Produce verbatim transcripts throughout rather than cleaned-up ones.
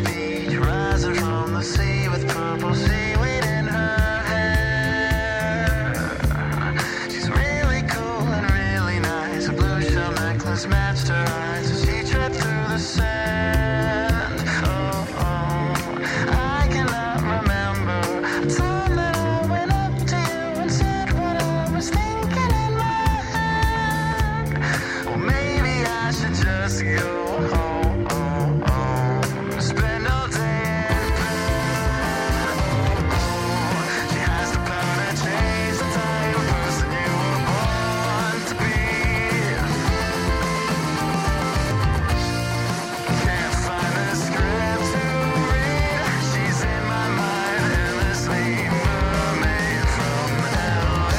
the beach, rising from the sea with purple seaweed in her hair. She's really cool and really nice. A blue shell necklace matched her eyes as she tread through the sand. Oh, oh, I cannot remember a time that I went up to you and said what I was thinking in my head. Or maybe I should just go home, oh, oh, spend all day in bed. Oh, oh, she has the power to change the type of person you were born to be. Can't find the script to read. She's in my mind endlessly. Mermaid from L A.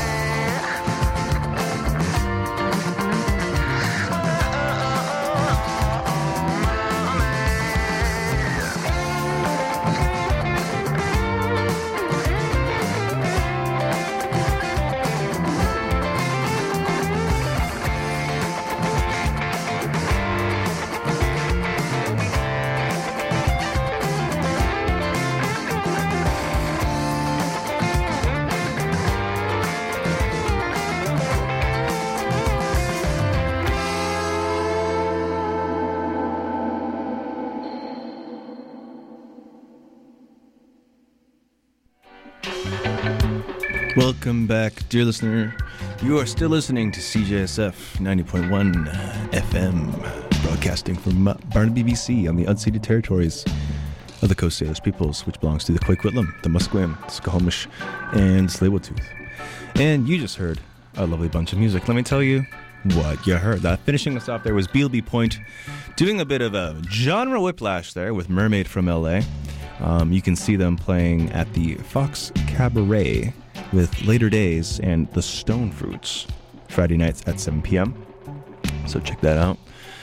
Welcome back, dear listener. You are still listening to C J S F ninety point one F M, broadcasting from Barnaby, B C, on the unceded territories of the Coast Salish peoples, which belongs to the Coquitlam, the Musqueam, the Squamish, and Tsleil-Waututh. And you just heard a lovely bunch of music. Let me tell you what you heard. That finishing us off there was B L B Point, doing a bit of a genre whiplash there with Mermaid from L A. Um, you can see them playing at the Fox Cabaret with Later Days and the Stone Fruits Friday nights at seven p.m. So check that out.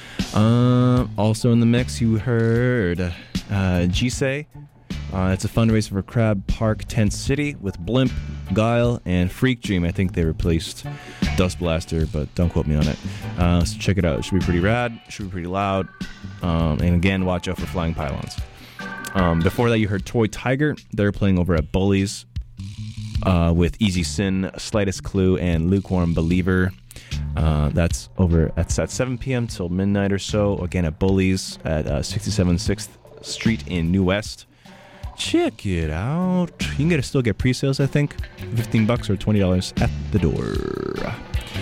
Uh, also in the mix, you heard uh, Jisei. Uh, it's a fundraiser for Crab Park Tent City with Blimp, Guile, and Freak Dream. I think they replaced Dust Blaster, but don't quote me on it. Uh, so check it out. It should be pretty rad. It should be pretty loud. Um, and again, watch out for flying pylons. Um, before that, you heard Toy Tiger. They're playing over at Bullies uh, with Easy Sin, Slightest Clue, and Lukewarm Believer. Uh, that's over at, at seven p.m. till midnight or so. Again, at Bullies at uh, sixty-seven sixth Street in New West. Check it out. You can get still get pre-sales, I think. fifteen bucks or twenty dollars at the door.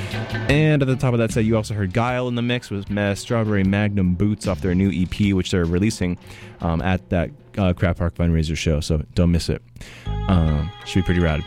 And at the top of that set, you also heard Guile in the mix with Strawberry Magnum Boots off their new E P, which they're releasing um, at that uh, Crab Park fundraiser show, so don't miss it. Um, should be pretty rad.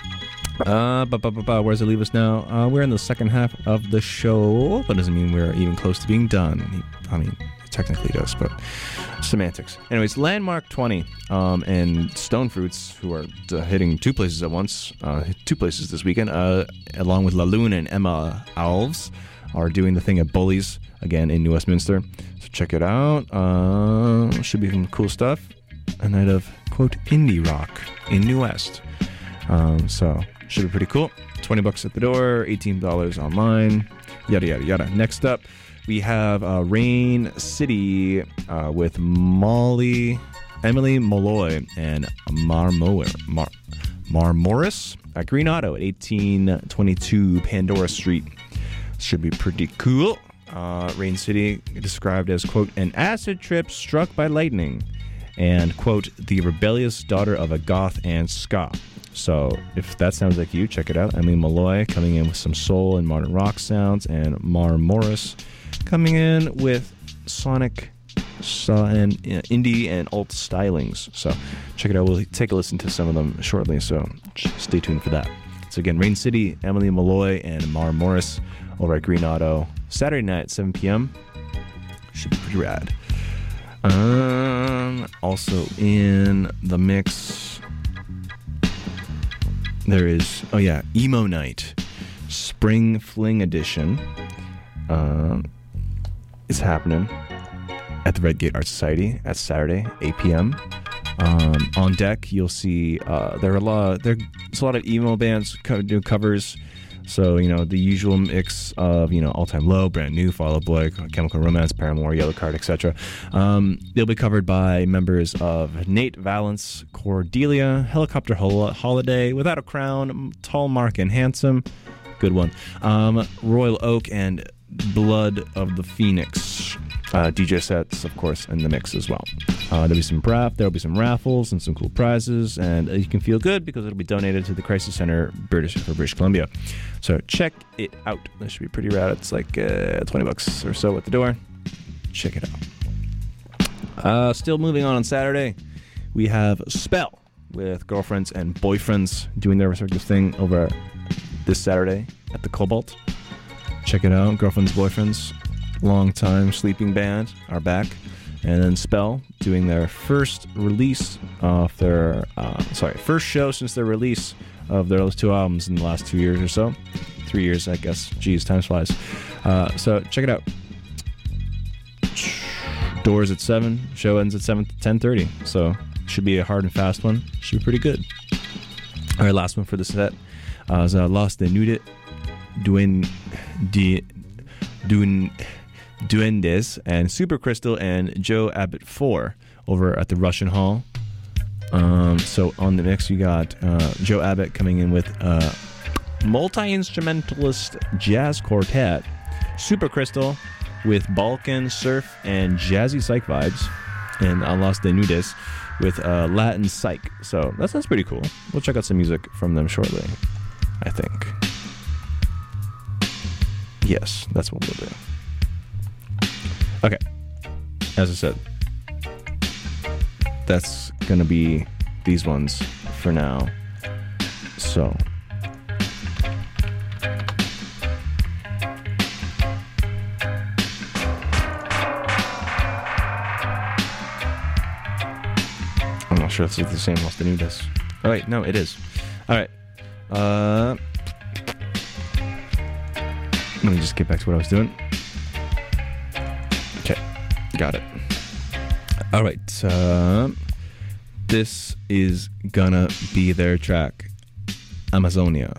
Uh, but, but, but, but, where does it leave us now? Uh, we're in the second half of the show. That doesn't mean we're even close to being done. I mean, it technically does, but semantics. Anyways, Landmark twenty um, and Stone Fruits, who are uh, hitting two places at once, uh, two places this weekend, uh, along with La Lune and Emma Alves, are doing the thing at Bullies, again, in New Westminster. So check it out. Uh, should be some cool stuff. A night of, quote, indie rock in New West. Um, so, should be pretty cool. twenty bucks at the door, eighteen dollars online, yada, yada, yada. Next up, we have uh, Rain City uh, with Molly, Emily Molloy and Mar, Mar, Mar Morris at Green Auto at eighteen twenty-two Pandora Street. Should be pretty cool. Uh, Rain City described as, quote, an acid trip struck by lightning and, quote, the rebellious daughter of a goth and ska. So if that sounds like you, check it out. Emily Molloy coming in with some soul and modern rock sounds, and Mar Morris coming in with sonic uh, and uh, indie and alt stylings. So check it out. We'll take a listen to some of them shortly, so stay tuned for that. So again, Rain City, Emily Molloy, and Mar Morris over at Green Auto, Saturday night at seven p.m. Should be pretty rad. Um, also in the mix, there is, oh yeah, Emo Night, Spring Fling Edition. Um, is happening at the Redgate Art Society at Saturday, eight p.m. Um, on deck, you'll see uh, there are a lot. There's a lot of emo bands co- do covers. So, you know, the usual mix of, you know, All Time Low, Brand New, Fall Out Boy, Chemical Romance, Paramore, Yellow Card, et cetera. Um, they'll be covered by members of Nate Valence, Cordelia, Helicopter Hol- Holiday, Without a Crown, Tall, Mark, and Handsome. Good one. Um, Royal Oak and Blood of the Phoenix. Uh, D J sets, of course, in the mix as well. Uh, there'll be some raf- there'll be some raffles and some cool prizes, and uh, you can feel good because it'll be donated to the Crisis Center British for British Columbia. So check it out. This should be pretty rad. It's like uh, twenty bucks or so at the door. Check it out. Uh, still moving on on Saturday, we have Spell with Girlfriends and Boyfriends doing their respective thing over this Saturday at the Cobalt. Check it out. Girlfriends, Boyfriends, long-time sleeping band are back. And then Spell doing their first release of their, uh, sorry, first show since their release of their two albums in the last two years or so. Three years, I guess. Jeez, time flies. Uh, so check it out. Doors at seven. Show ends at seven, ten thirty. So should be a hard and fast one. Should be pretty good. All right, last one for the set. Uh, is uh, Los de Nude, Duen, Di, Duen, Duendes, and Super Crystal and Joe Abbott four over at the Russian Hall. Um, so on the mix, you got uh, Joe Abbott coming in with uh, multi-instrumentalist jazz quartet, Super Crystal with Balkan surf and jazzy psych vibes, and uh, Los de Nudes with uh, Latin psych. So that sounds pretty cool. We'll check out some music from them shortly, I think. Yes, that's what we'll do. Okay, as I said, that's gonna be these ones for now. So I'm not sure if it's the same as the new disc. Oh wait, no, it is. All right. Uh, let me just get back to what I was doing. Okay, got it. All right, uh, this is gonna be their track, Amazonia.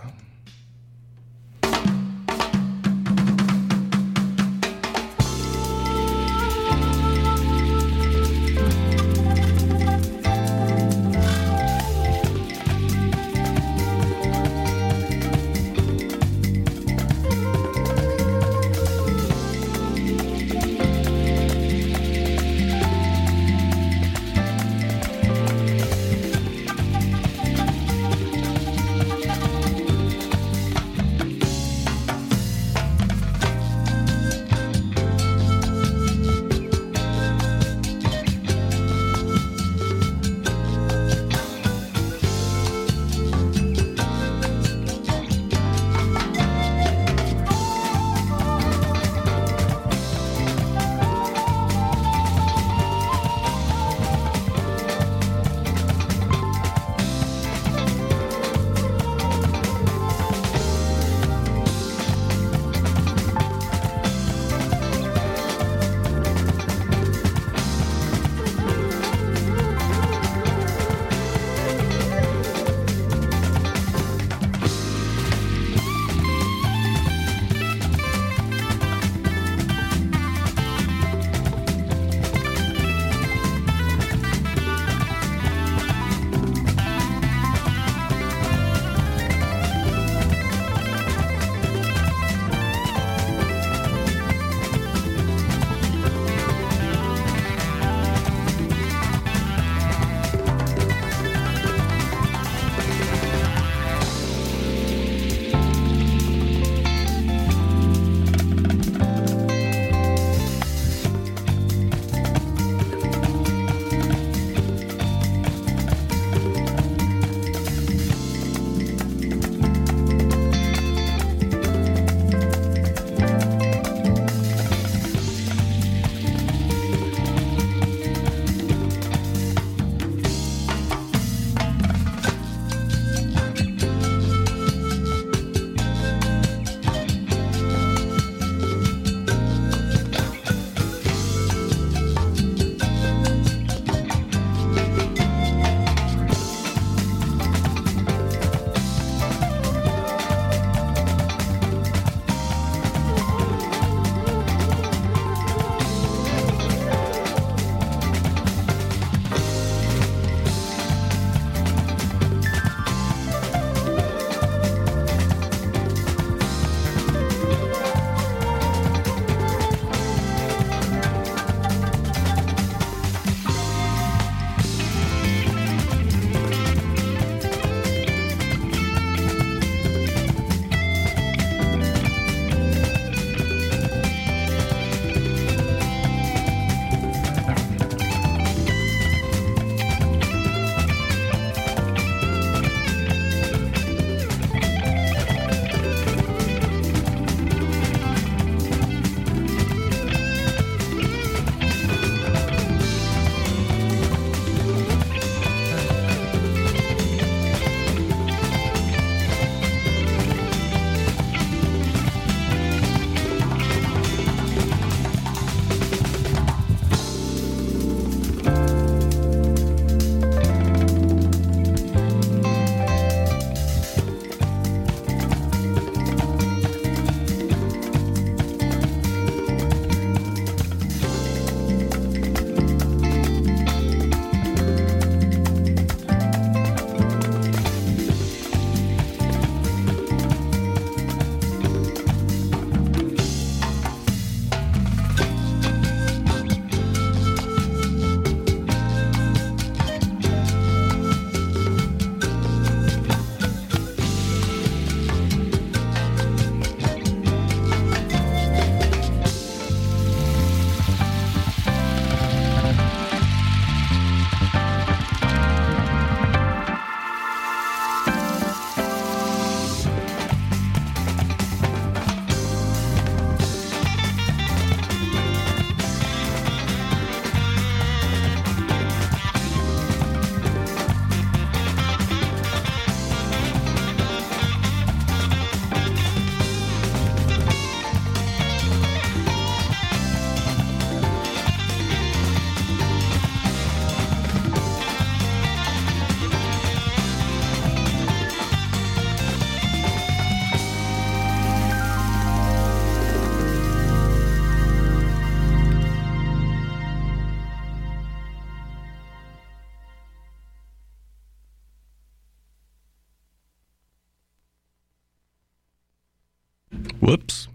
Whoops.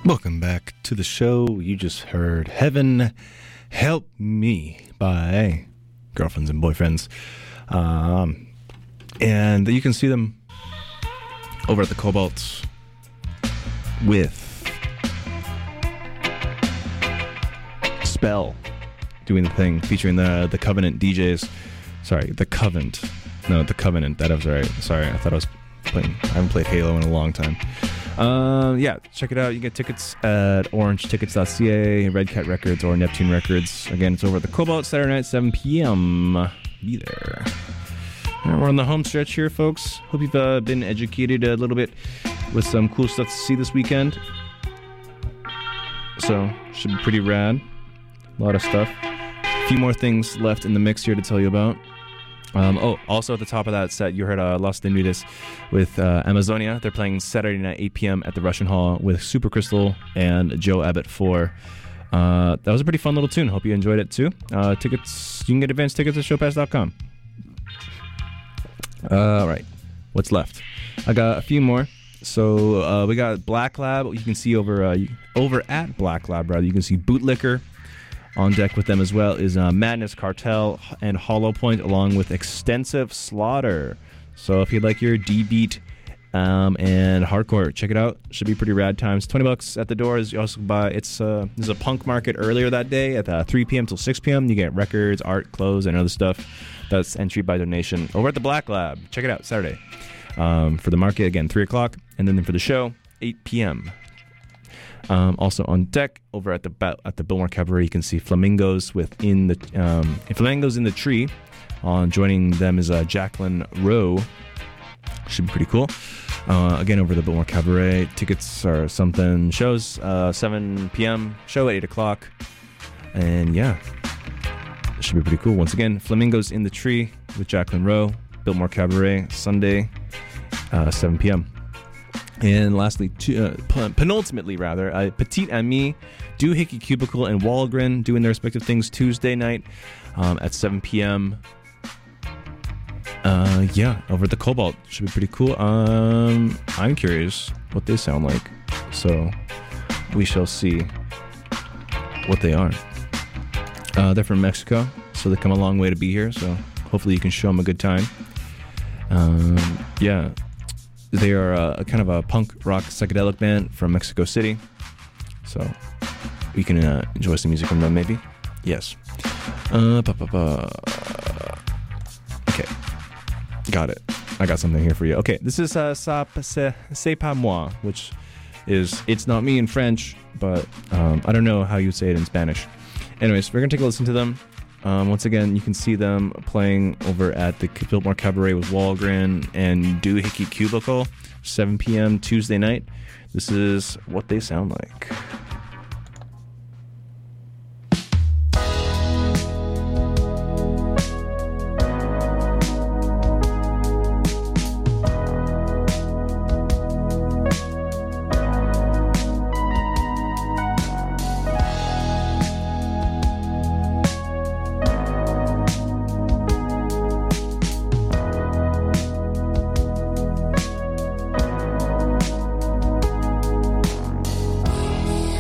Welcome back to the show. You just heard Heaven Help Me by Girlfriends and Boyfriends. Um, and you can see them over at the Cobalt with Spell doing the thing, featuring the the Covenant D Js. Sorry, the Covenant. No, the Covenant. That was right. Sorry, I thought I was playing. I haven't played Halo in a long time. Um, yeah, check it out. You get tickets at orange tickets dot c a, Red Cat Records, or Neptune Records. Again, it's over at the Cobalt, Saturday night, seven p.m. Be there. All right, we're on the home stretch here, folks. Hope you've uh, been educated a little bit with some cool stuff to see this weekend. So, should be pretty rad. A lot of stuff. A few more things left in the mix here to tell you about. Um, oh, also at the top of that set, you heard uh, Los Denudes with uh, Amazonia. They're playing Saturday night, eight p.m. at the Russian Hall with Super Crystal and Joe Abbott four. Uh, that was a pretty fun little tune. Hope you enjoyed it too. Uh, tickets, you can get advance tickets at showpass dot com. Uh, all right, what's left? I got a few more. So uh, we got Black Lab. You can see over uh, over at Black Lab, rather. You can see Bootlicker. On deck with them as well is uh, Madness Cartel and Hollow Point, along with Extensive Slaughter. So if you like your D-beat um, and hardcore, check it out. Should be pretty rad times. twenty bucks at the door. Is also buy. It's uh, there's a punk market earlier that day at uh, three p.m. till six p.m. You get records, art, clothes, and other stuff. That's entry by donation over at the Black Lab. Check it out Saturday um, for the market again three o'clock, and then for the show eight p.m. Um, also on deck over at the at the Biltmore Cabaret, you can see Flamingos within the um, Flamingos in the Tree. On joining them is uh, Jacqueline Rowe. Should be pretty cool. Uh, again, over the Biltmore Cabaret, tickets are something. Shows uh, seven p.m. Show at eight o'clock, and yeah, it should be pretty cool. Once again, Flamingos in the Tree with Jacqueline Rowe, Biltmore Cabaret, Sunday, uh, seven p.m. And lastly, two, uh, penultimately rather, uh, Petite Amie, Doohickey Cubicle, and Walgren doing their respective things Tuesday night um, at seven p.m. Uh, yeah, over at the Cobalt. Should be pretty cool. Um, I'm curious what they sound like. So we shall see what they are. Uh, they're from Mexico, so they come a long way to be here. So hopefully you can show them a good time. Um, yeah. They are a, a kind of a punk rock psychedelic band from Mexico City. So we can uh, enjoy some music from them, maybe? Yes. Uh, pa, pa, pa. Okay. Got it. I got something here for you. Okay, this is uh, Ça C'est Pas Moi, which is It's Not Me in French, but um, I don't know how you say it in Spanish. Anyways, we're going to take a listen to them. Um, once again, you can see them playing over at the Biltmore Cabaret with Walgren and Doohickey Cubicle, seven p.m. Tuesday night. This is what they sound like. Thank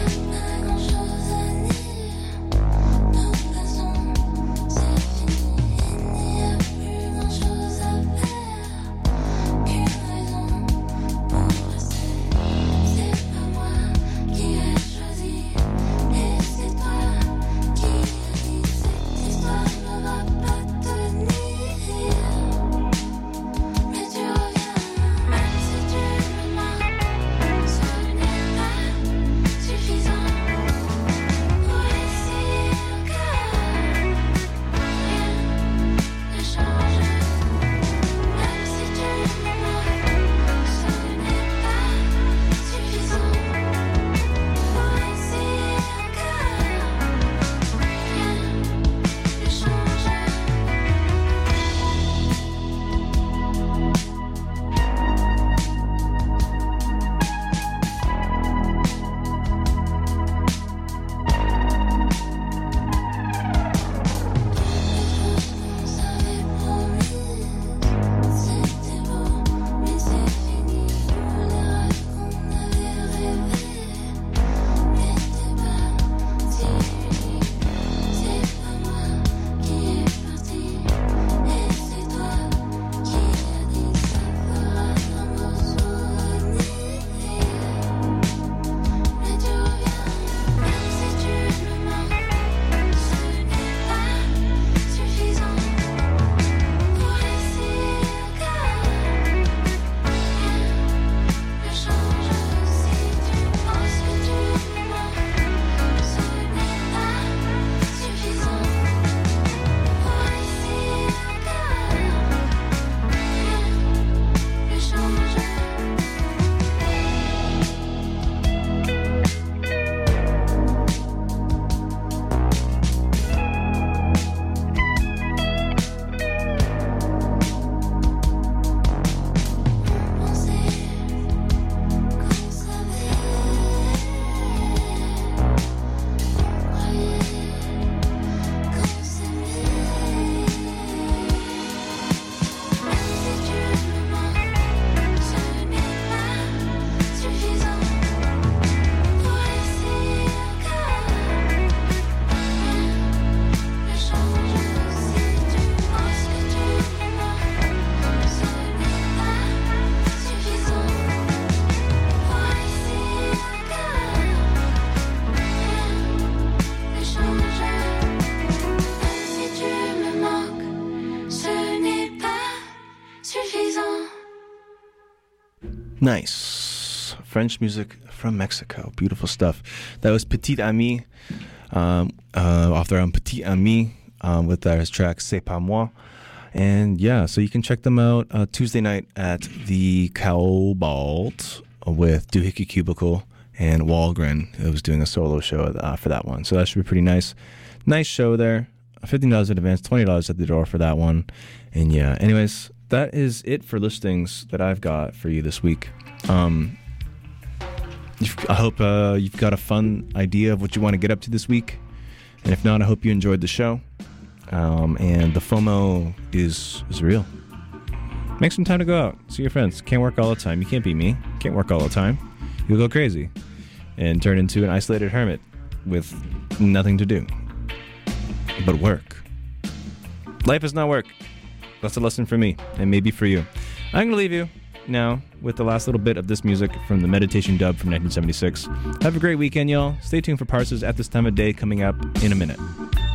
Nice. French music from Mexico. Beautiful stuff. That was Petit Ami, um, uh, off their own Petit Ami, um, with their track C'est Pas Moi. And yeah, so you can check them out uh, Tuesday night at the Cobalt with Doohickey Cubicle and Walgren, who was doing a solo show uh, for that one. So that should be pretty nice. Nice show there. fifteen dollars in advance, twenty dollars at the door for that one. And yeah, anyways, that is it for listings that I've got for you this week. Um, I hope uh, you've got a fun idea of what you want to get up to this week. And if not, I hope you enjoyed the show. Um, and the FOMO is is real. Make some time to go out, see your friends. Can't work all the time. You can't be me. Can't work all the time. You'll go crazy and turn into an isolated hermit with nothing to do but work. Life is not work. That's a lesson for me, and maybe for you. I'm going to leave you now with the last little bit of this music from the Meditation dub from nineteen seventy-six. Have a great weekend, y'all. Stay tuned for Parsons at this time of day coming up in a minute.